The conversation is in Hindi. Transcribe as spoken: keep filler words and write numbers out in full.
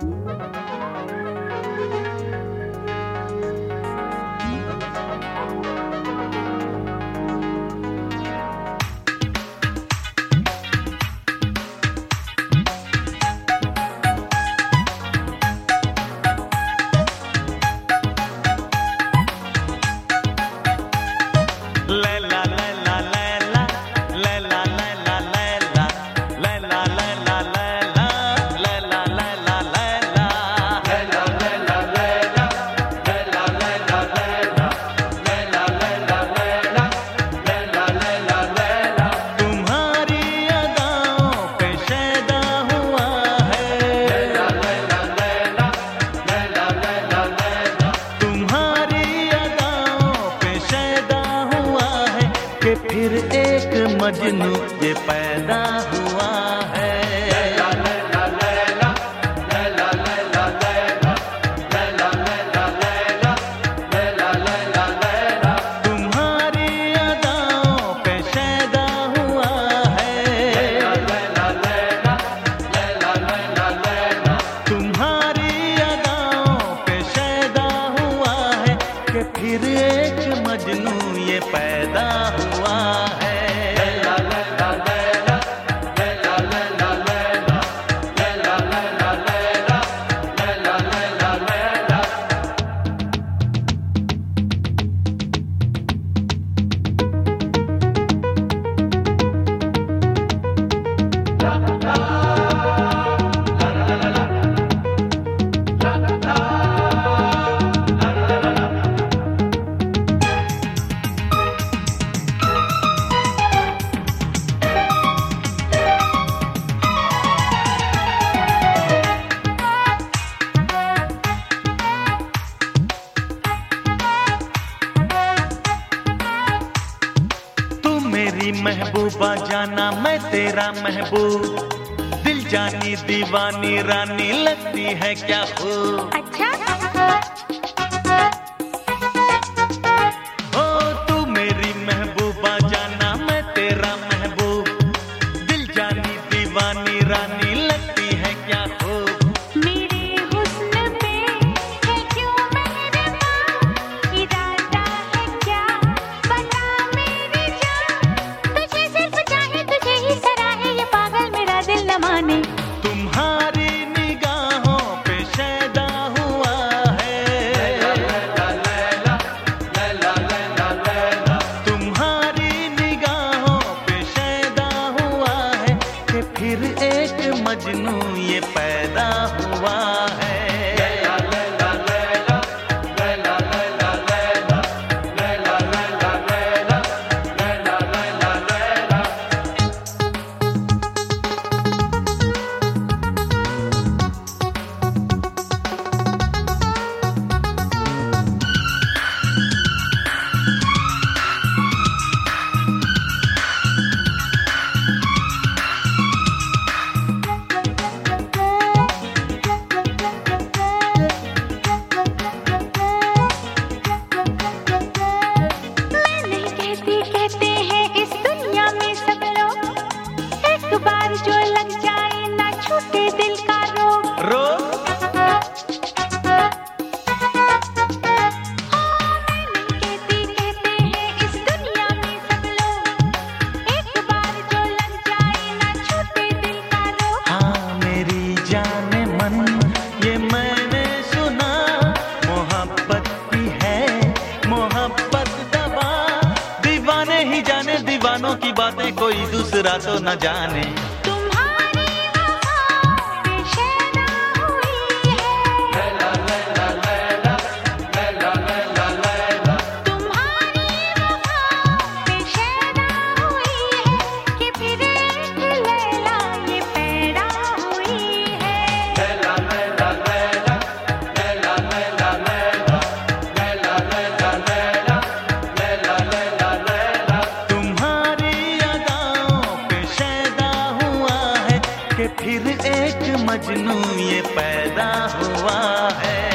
फिर एक मजनू ये पैदा हुआ है। लैला लैला लैला लैला लैला लैला लैला लैला लैला लैला लैला लैला तुम्हारी अदाओं पे शैदा हुआ है। लैला लैला लैला लैला लैला लैला तुम्हारी अदाओं पे शैदा हुआ है कि फिर एक मजनू ये पैदा हुआ है। लैला लैला लैला लैला लैला लैला लैला लैला लैला लैला लैला लैला मेरी महबूबा जाना मैं तेरा महबूब, दिल जानी दीवानी रानी लगती है क्या खूब। अच्छा ओ तू मेरी महबूबा जाना मैं तेरा महबूब, दिल जानी दीवानी रानी लगती है क्या खूब। मेरे हुस्न पे है क्यों मेहरबां, इरादा है क्या बता मेरी जान, तुझे सिर्फ चाहे तुझे ही सराहे ये पागल मेरा दिल न माने। तुम्हारी निगाहों पे शैदा हुआ है। लैला लैला लैला लैला लैला तुम्हारी निगाहों पे शैदा हुआ है कि फिर एक मजनू ये पैदा हुआ है। लैला लैला लैला लैला लैला लैला लैला लैला लैला लैला लैला लैला मैं नहीं कहती कहते हैं इस दुनिया में सब लोग, एक बार जो लग जाए ना छूटे दिल का रोग। रोग मैं नहीं कहती कहते हैं इस दुनिया में सब लोग, एक बार जो लग जाए ना छूटे दिल का रोग। हाँ मेरी जाने मन ये मैंने सुना, मोहब्बत की है मोहब्बत दवा, दीवाने ही जाने दीवानों की बातें कोई दूसरा तो न जाने। तुम्हारी वफा पे शैदा हुई है। लैला लैला लैला लैला लैला लैला तुम्हारी वफा पे शैदा हुई है कि फिर एक लैला ये पैदा हुई है। लैला लैला लैला लैला लैला लैला लैला लैला लैला लैला लैला लैला तुम्हारी अदाओं पे शैदा हुआ है कि फिर एक मजनू ये पैदा हुआ है।